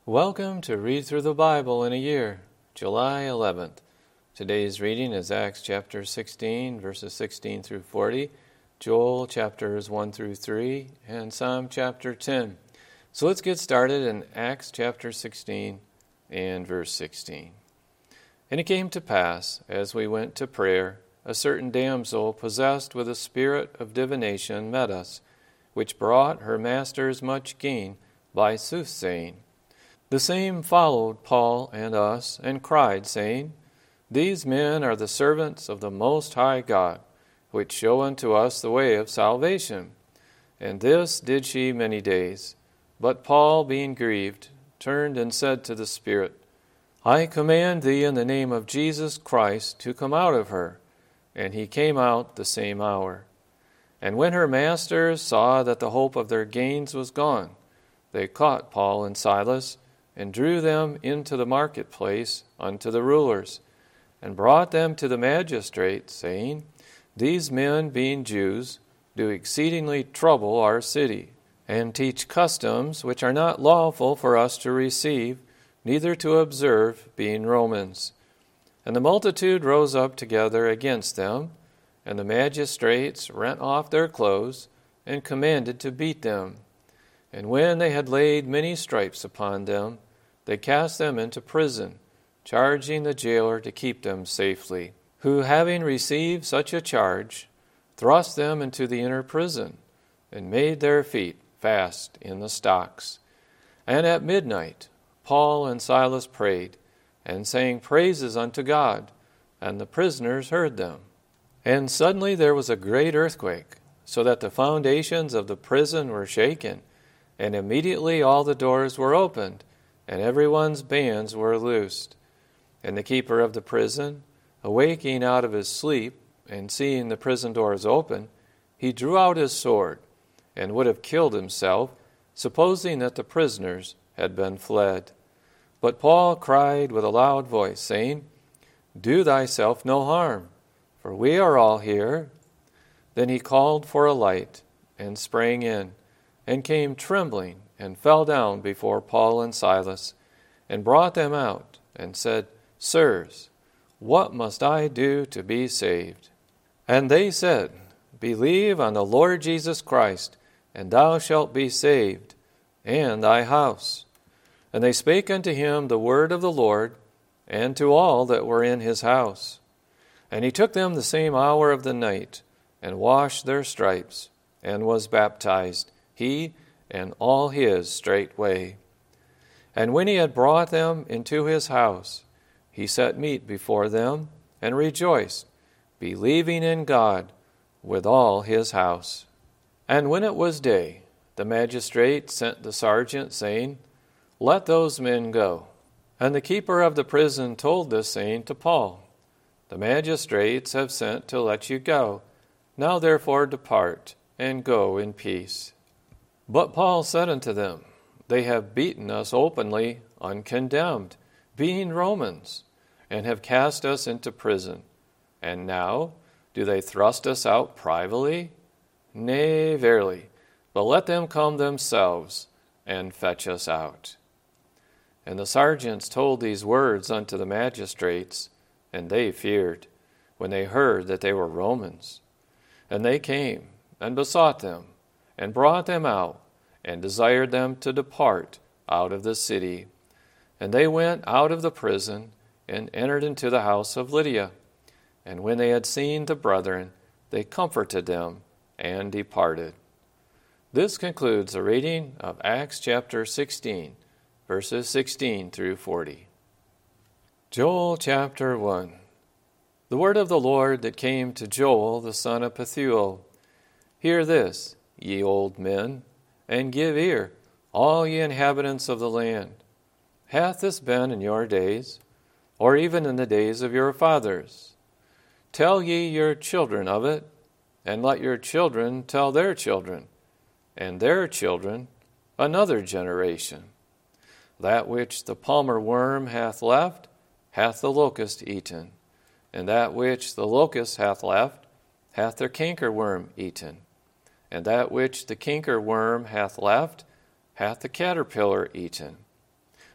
Welcome to Read Through the Bible in a Year, July 11th. Today's reading is Acts chapter 16, verses 16 through 40, Joel chapters 1 through 3, and Psalm chapter 10. So let's get started in Acts chapter 16 and verse 16. And it came to pass, as we went to prayer, a certain damsel possessed with a spirit of divination met us, which brought her masters much gain by soothsaying. The same followed Paul and us, and cried, saying, These men are the servants of the Most High God, which show unto us the way of salvation. And this did she many days. But Paul, being grieved, turned and said to the Spirit, I command thee in the name of Jesus Christ to come out of her. And he came out the same hour. And when her masters saw that the hope of their gains was gone, they caught Paul and Silas, and drew them into the marketplace unto the rulers, and brought them to the magistrates, saying, These men, being Jews, do exceedingly trouble our city, and teach customs which are not lawful for us to receive, neither to observe, being Romans. And the multitude rose up together against them, and the magistrates rent off their clothes, and commanded to beat them. And when they had laid many stripes upon them, they cast them into prison, charging the jailer to keep them safely, who, having received such a charge, thrust them into the inner prison, and made their feet fast in the stocks. And at midnight Paul and Silas prayed, and sang praises unto God, and the prisoners heard them. And suddenly there was a great earthquake, so that the foundations of the prison were shaken, and immediately all the doors were opened, and everyone's bands were loosed. And the keeper of the prison, awaking out of his sleep, and seeing the prison doors open, he drew out his sword, and would have killed himself, supposing that the prisoners had been fled. But Paul cried with a loud voice, saying, Do thyself no harm, for we are all here. Then he called for a light, and sprang in, and came trembling, and fell down before Paul and Silas, and brought them out, and said, Sirs, what must I do to be saved? And they said, Believe on the Lord Jesus Christ, and thou shalt be saved, and thy house. And they spake unto him the word of the Lord, and to all that were in his house. And he took them the same hour of the night, and washed their stripes, and was baptized, he and all his straightway. And when he had brought them into his house, he set meat before them, and rejoiced, believing in God with all his house. And when it was day, the magistrate sent the sergeant, saying, Let those men go. And the keeper of the prison told this saying to Paul, The magistrates have sent to let you go. Now therefore depart, and go in peace. But Paul said unto them, They have beaten us openly, uncondemned, being Romans, and have cast us into prison. And now do they thrust us out privately? Nay, verily, but let them come themselves, and fetch us out. And the sergeants told these words unto the magistrates, and they feared, when they heard that they were Romans. And they came, and besought them, and brought them out, and desired them to depart out of the city. And they went out of the prison, and entered into the house of Lydia. And when they had seen the brethren, they comforted them, and departed. This concludes the reading of Acts chapter 16, verses 16 through 40. Joel chapter 1. The word of the Lord that came to Joel the son of Pethuel. Hear this, ye old men, and give ear, all ye inhabitants of the land. Hath this been in your days, or even in the days of your fathers? Tell ye your children of it, and let your children tell their children, and their children another generation. That which the palmer worm hath left, hath the locust eaten, and that which the locust hath left, hath the cankerworm eaten, and that which the cankerworm hath left, hath the caterpillar eaten.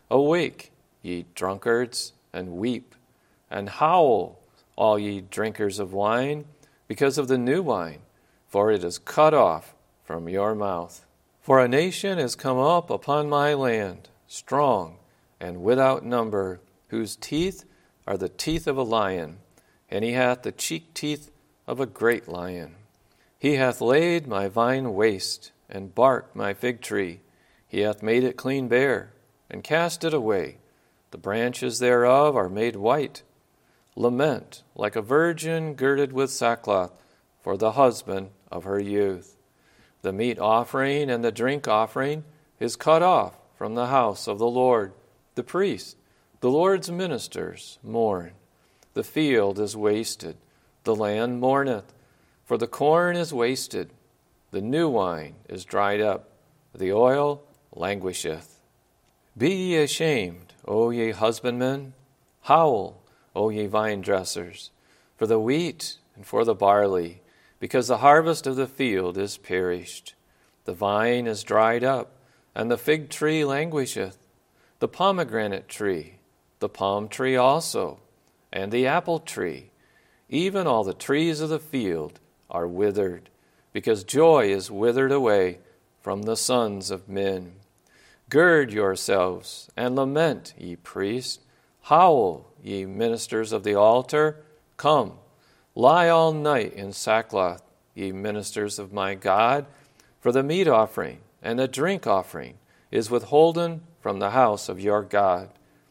Awake, ye drunkards, and weep, and howl, all ye drinkers of wine, because of the new wine, for it is cut off from your mouth. For a nation is come up upon my land, strong and without number, whose teeth are the teeth of a lion, and he hath the cheek teeth of a great lion. He hath laid my vine waste, and barked my fig tree. He hath made it clean bare, and cast it away. The branches thereof are made white. Lament like a virgin girded with sackcloth for the husband of her youth. The meat offering and the drink offering is cut off from the house of the Lord. The priests, the Lord's ministers, mourn. The field is wasted, the land mourneth, for the corn is wasted, the new wine is dried up, the oil languisheth. Be ye ashamed, O ye husbandmen, howl, O ye vine dressers, for the wheat and for the barley, because the harvest of the field is perished. The vine is dried up, and the fig tree languisheth, the pomegranate tree, the palm tree also, and the apple tree, even all the trees of the field are withered, because joy is withered away from the sons of men. Gird yourselves and lament, ye priests. Howl, ye ministers of the altar. Come, lie all night in sackcloth, ye ministers of my God, for the meat offering and the drink offering is withholden from the house of your God.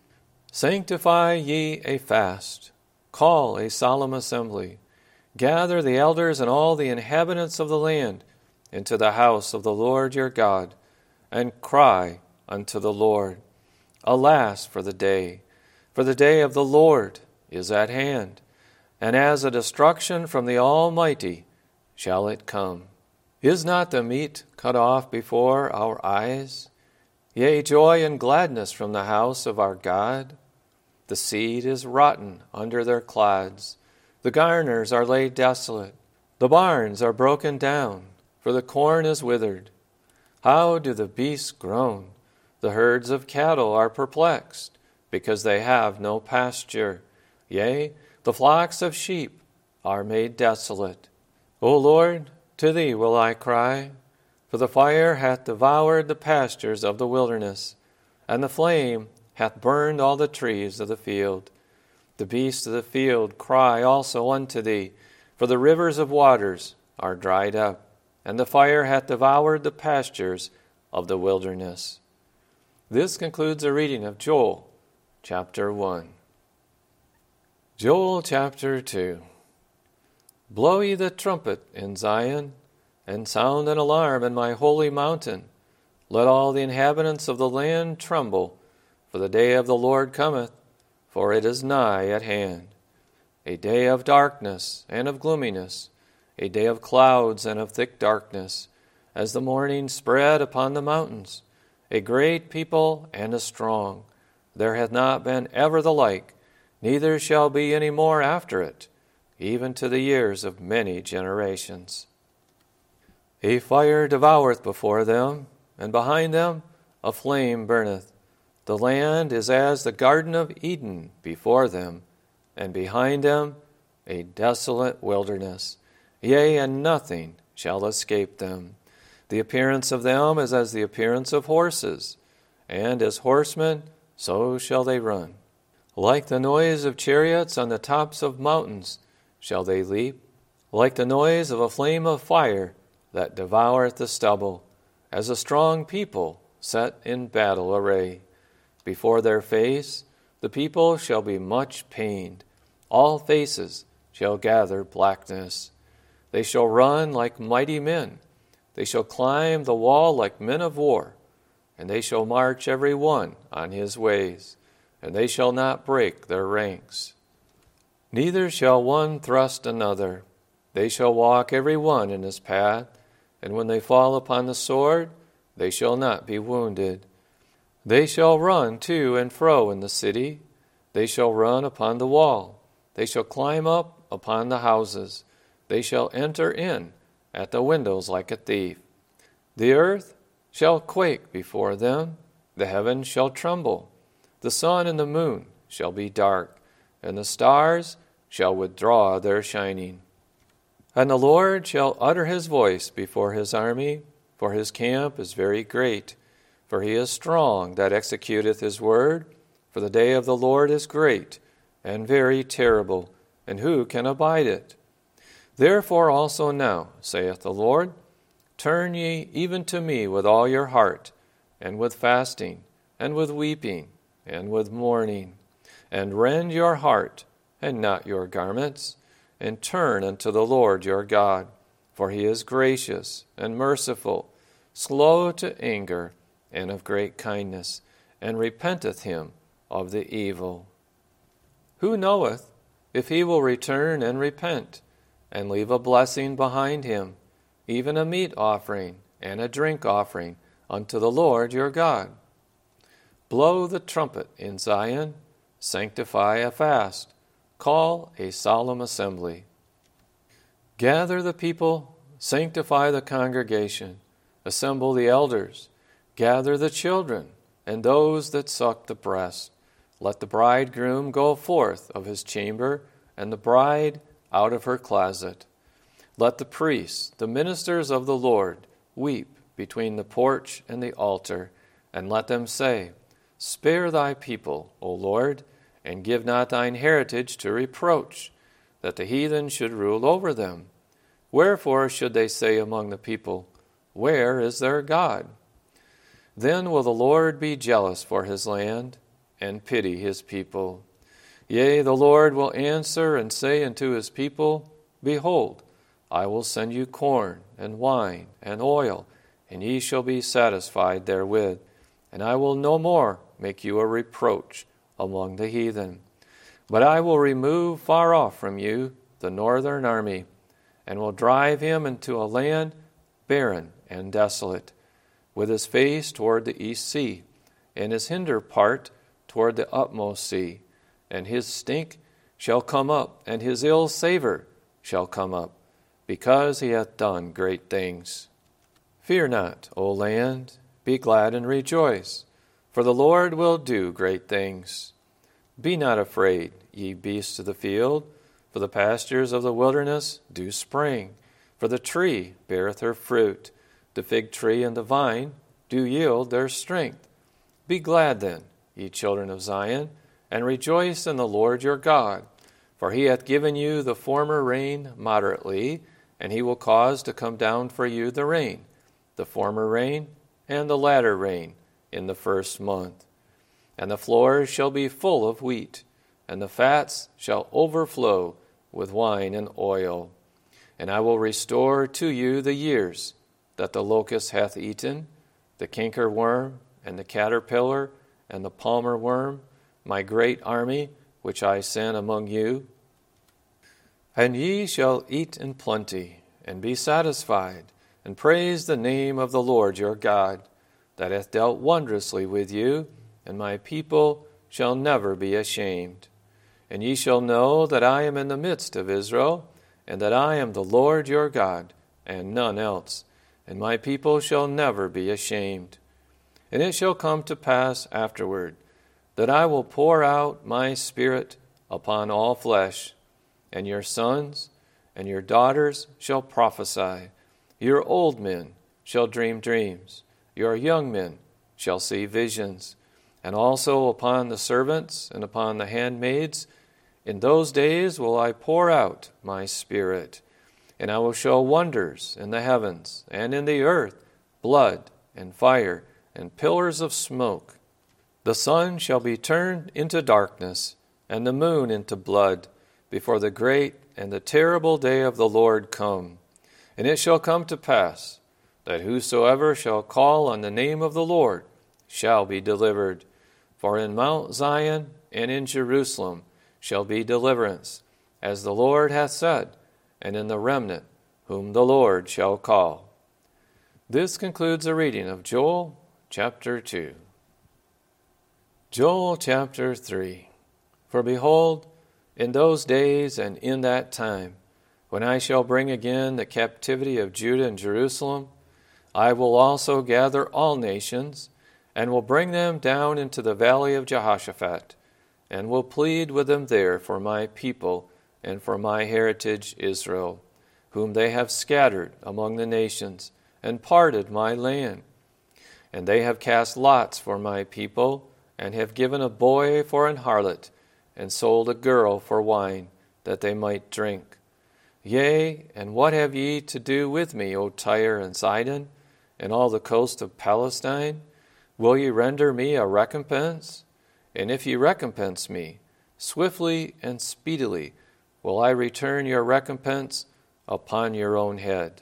Sanctify ye a fast, call a solemn assembly, gather the elders and all the inhabitants of the land into the house of the Lord your God, and cry unto the Lord. Alas for the day of the Lord is at hand, and as a destruction from the Almighty shall it come. Is not the meat cut off before our eyes? Yea, joy and gladness from the house of our God. The seed is rotten under their clods. The garners are laid desolate. The barns are broken down, for the corn is withered. How do the beasts groan? The herds of cattle are perplexed, because they have no pasture. Yea, the flocks of sheep are made desolate. O Lord, to thee will I cry, for the fire hath devoured the pastures of the wilderness, and the flame hath burned all the trees of the field. The beasts of the field cry also unto thee, for the rivers of waters are dried up, and the fire hath devoured the pastures of the wilderness. This concludes the reading of Joel, chapter 1. Joel, chapter 2. Blow ye the trumpet in Zion, and sound an alarm in my holy mountain. Let all the inhabitants of the land tremble, for the day of the Lord cometh, for it is nigh at hand. A day of darkness and of gloominess, a day of clouds and of thick darkness, as the morning spread upon the mountains. A great people and a strong. There hath not been ever the like, neither shall be any more after it, even to the years of many generations. A fire devoureth before them, and behind them a flame burneth. The land is as the Garden of Eden before them, and behind them a desolate wilderness. Yea, and nothing shall escape them. The appearance of them is as the appearance of horses, and as horsemen so shall they run. Like the noise of chariots on the tops of mountains shall they leap, like the noise of a flame of fire that devoureth the stubble, as a strong people set in battle array. Before their face the people shall be much pained. All faces shall gather blackness. They shall run like mighty men. They shall climb the wall like men of war. And they shall march every one on his ways, and they shall not break their ranks. Neither shall one thrust another. They shall walk every one in his path, and when they fall upon the sword, they shall not be wounded. They shall run to and fro in the city. They shall run upon the wall. They shall climb up upon the houses. They shall enter in at the windows like a thief. The earth shall quake before them. The heavens shall tremble. The sun and the moon shall be dark, and the stars shall withdraw their shining. And the Lord shall utter his voice before his army, for his camp is very great. For he is strong that executeth his word. For the day of the Lord is great, and very terrible, and who can abide it? Therefore also now, saith the Lord, turn ye even to me with all your heart, and with fasting, and with weeping, and with mourning, and rend your heart, and not your garments, and turn unto the Lord your God, for he is gracious and merciful, slow to anger, and of great kindness, and repenteth him of the evil. Who knoweth if he will return and repent, and leave a blessing behind him, even a meat offering and a drink offering unto the Lord your God? Blow the trumpet in Zion, sanctify a fast, call a solemn assembly. Gather the people, sanctify the congregation, assemble the elders, gather the children, and those that suck the breast. Let the bridegroom go forth of his chamber, and the bride out of her closet. Let the priests, the ministers of the Lord, weep between the porch and the altar, and let them say, Spare thy people, O Lord, and give not thine heritage to reproach, that the heathen should rule over them. Wherefore should they say among the people, Where is their God? Then will the Lord be jealous for his land, and pity his people. Yea, the Lord will answer and say unto his people, Behold, I will send you corn, and wine, and oil, and ye shall be satisfied therewith, and I will no more make you a reproach among the heathen. But I will remove far off from you the northern army, and will drive him into a land barren and desolate, with his face toward the east sea, and his hinder part toward the utmost sea. And his stink shall come up, and his ill savor shall come up, because he hath done great things. Fear not, O land, be glad and rejoice, for the Lord will do great things. Be not afraid, ye beasts of the field, for the pastures of the wilderness do spring. For the tree beareth her fruit, the fig tree and the vine do yield their strength. Be glad then, ye children of Zion, and rejoice in the Lord your God. For he hath given you the former rain moderately, and he will cause to come down for you the rain, the former rain and the latter rain, in the first month. And the floors shall be full of wheat, and the fats shall overflow with wine and oil. And I will restore to you the years that the locust hath eaten, the cankerworm, and the caterpillar, and the palmer worm, my great army, which I sent among you. And ye shall eat in plenty, and be satisfied, and praise the name of the Lord your God, that hath dealt wondrously with you, and my people shall never be ashamed. And ye shall know that I am in the midst of Israel, and that I am the Lord your God, and none else, and my people shall never be ashamed. And it shall come to pass afterward, that I will pour out my Spirit upon all flesh, and your sons and your daughters shall prophesy. Your old men shall dream dreams. Your young men shall see visions. And also upon the servants and upon the handmaids, in those days will I pour out my Spirit. And I will show wonders in the heavens and in the earth, blood and fire and pillars of smoke. The sun shall be turned into darkness, and the moon into blood, before the great and the terrible day of the Lord come. And it shall come to pass, that whosoever shall call on the name of the Lord shall be delivered. For in Mount Zion and in Jerusalem shall be deliverance, as the Lord hath said, and in the remnant whom the Lord shall call. This concludes the reading of Joel chapter 2. Joel chapter 3. For behold, in those days and in that time, when I shall bring again the captivity of Judah and Jerusalem, I will also gather all nations, and will bring them down into the valley of Jehoshaphat, and will plead with them there for my people and for my heritage Israel, whom they have scattered among the nations, and parted my land. And they have cast lots for my people, and have given a boy for an harlot, and sold a girl for wine, that they might drink. Yea, and what have ye to do with me, O Tyre and Sidon, and all the coast of Palestine? Will ye render me a recompense? And if ye recompense me, swiftly and speedily will I return your recompense upon your own head.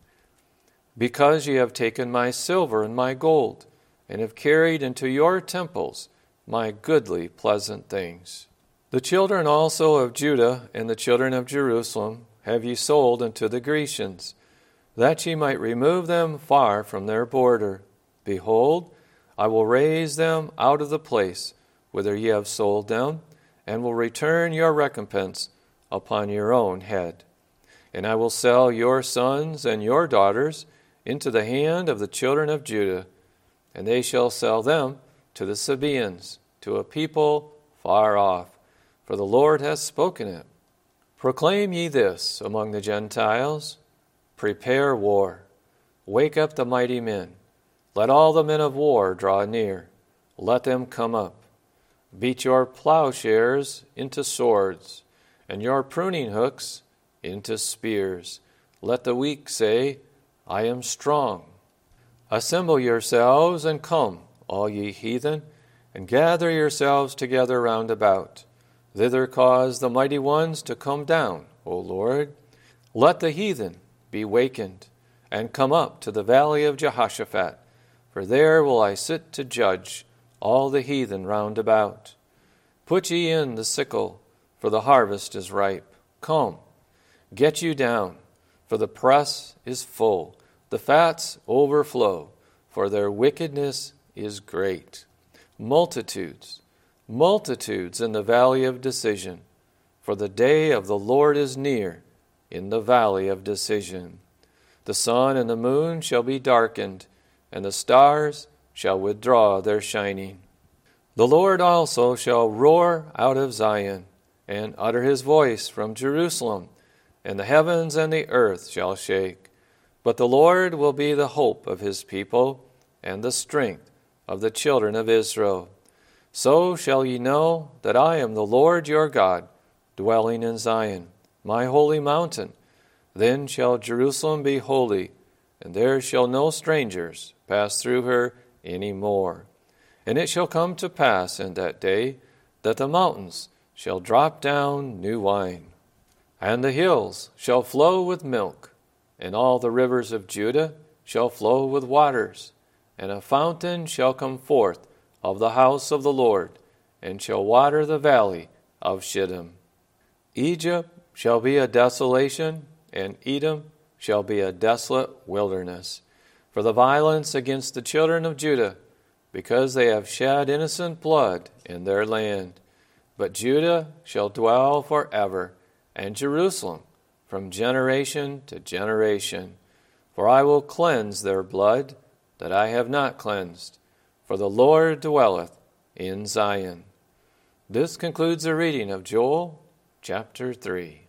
Because ye have taken my silver and my gold, and have carried into your temples my goodly pleasant things. The children also of Judah and the children of Jerusalem have ye sold unto the Grecians, that ye might remove them far from their border. Behold, I will raise them out of the place whither ye have sold them, and will return your recompense upon your own head. And I will sell your sons and your daughters into the hand of the children of Judah, and they shall sell them to the Sabaeans, to a people far off, for the Lord hath spoken it. Proclaim ye this among the Gentiles, prepare war, wake up the mighty men, let all the men of war draw near, let them come up. Beat your plowshares into swords, and your pruning hooks into spears. Let the weak say, I am strong. Assemble yourselves and come, all ye heathen, and gather yourselves together round about. Thither cause the mighty ones to come down, O Lord. Let the heathen be wakened, and come up to the valley of Jehoshaphat, for there will I sit to judge all the heathen round about. Put ye in the sickle, for the harvest is ripe. Come, get you down, for the press is full, the fats overflow, for their wickedness is great. Multitudes, multitudes in the valley of decision, for the day of the Lord is near in the valley of decision. The sun and the moon shall be darkened, and the stars shall withdraw their shining. The Lord also shall roar out of Zion, and utter his voice from Jerusalem, and the heavens and the earth shall shake. But the Lord will be the hope of his people, and the strength of the children of Israel. So shall ye know that I am the Lord your God, dwelling in Zion, my holy mountain. Then shall Jerusalem be holy, and there shall no strangers pass through her any more. And it shall come to pass in that day that the mountains shall drop down new wine, and the hills shall flow with milk, and all the rivers of Judah shall flow with waters, and a fountain shall come forth of the house of the Lord, and shall water the valley of Shittim. Egypt shall be a desolation, and Edom shall be a desolate wilderness, for the violence against the children of Judah, because they have shed innocent blood in their land. But Judah shall dwell forever, and Jerusalem from generation to generation. For I will cleanse their blood that I have not cleansed, for the Lord dwelleth in Zion. This concludes the reading of Joel chapter 3.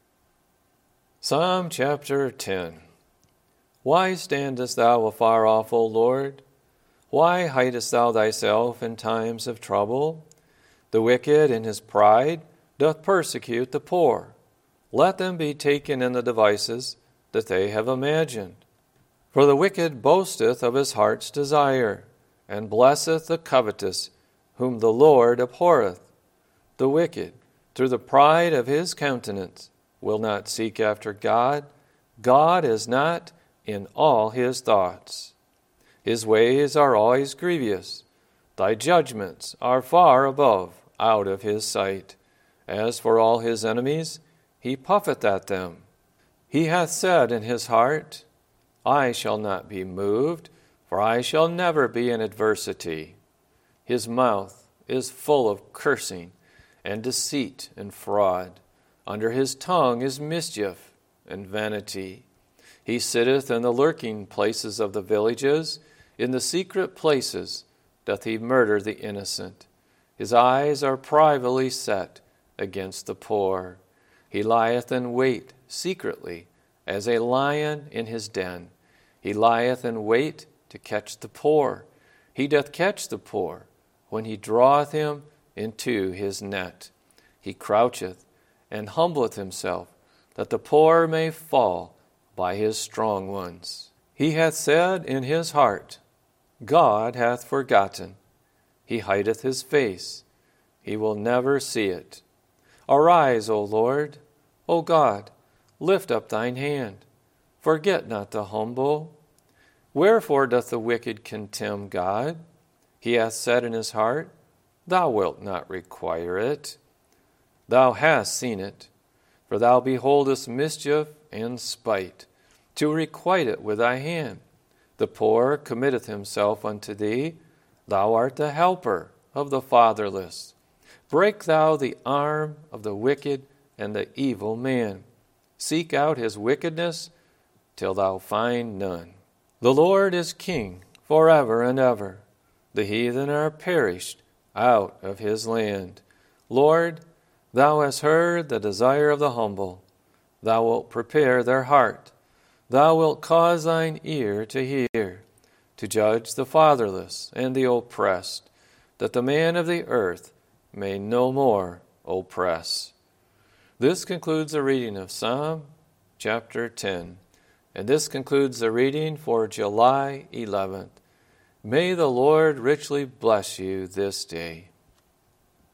Psalm chapter 10. Why standest thou afar off, O Lord? Why hidest thou thyself in times of trouble? The wicked in his pride doth persecute the poor. Let them be taken in the devices that they have imagined. For the wicked boasteth of his heart's desire, and blesseth the covetous, whom the Lord abhorreth. The wicked, through the pride of his countenance, will not seek after God. God is not in all his thoughts. His ways are always grievous. Thy judgments are far above out of his sight. As for all his enemies, he puffeth at them. He hath said in his heart, I shall not be moved, for I shall never be in adversity. His mouth is full of cursing and deceit and fraud. Under his tongue is mischief and vanity. He sitteth in the lurking places of the villages, in the secret places doth he murder the innocent. His eyes are privately set against the poor. He lieth in wait secretly, as a lion in his den. He lieth in wait to catch the poor. He doth catch the poor when he draweth him into his net. He croucheth and humbleth himself, that the poor may fall by his strong ones. He hath said in his heart, God hath forgotten. He hideth his face. He will never see it. Arise, O Lord. O God, lift up thine hand. Forget not the humble. Wherefore doth the wicked contemn God? He hath said in his heart, Thou wilt not require it. Thou hast seen it, for thou beholdest mischief and spite, to requite it with thy hand. The poor committeth himself unto thee. Thou art the helper of the fatherless. Break thou the arm of the wicked and the evil man. Seek out his wickedness till thou find none. The Lord is king forever and ever. The heathen are perished out of his land. Lord, thou hast heard the desire of the humble. Thou wilt prepare their heart. Thou wilt cause thine ear to hear, to judge the fatherless and the oppressed, that the man of the earth may no more oppress. This concludes the reading of Psalm chapter 10. And this concludes the reading for July 11th. May the Lord richly bless you this day.